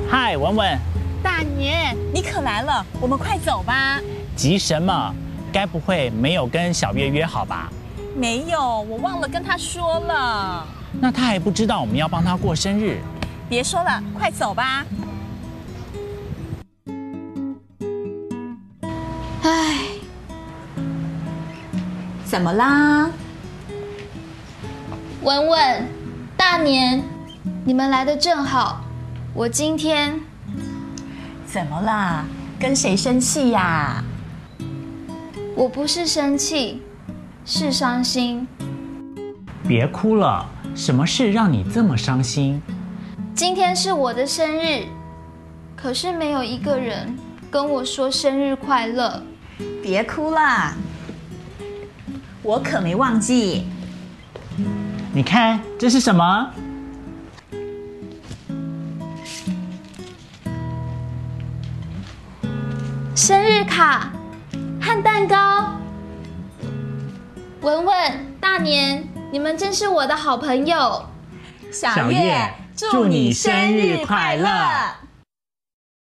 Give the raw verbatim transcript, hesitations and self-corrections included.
嗨，文文。 大年，你可来了，我们快走吧。 急什么？该不会没有跟小月约好吧？ 没有，我忘了跟他说了。 那他还不知道我们要帮他过生日。 别说了，快走吧。 唉，怎么啦？ 文文、大年，你们来得正好。我今天怎么啦？跟谁生气呀？ 我不是生气，是伤心。 别哭了，什么事让你这么伤心？ 今天是我的生日，可是没有一个人跟我说生日快乐。 别哭啦，我可没忘记。 你看这是什么？ 生日卡和蛋糕。文文、大年，你们真是我的好朋友。 小月，祝你生日快乐！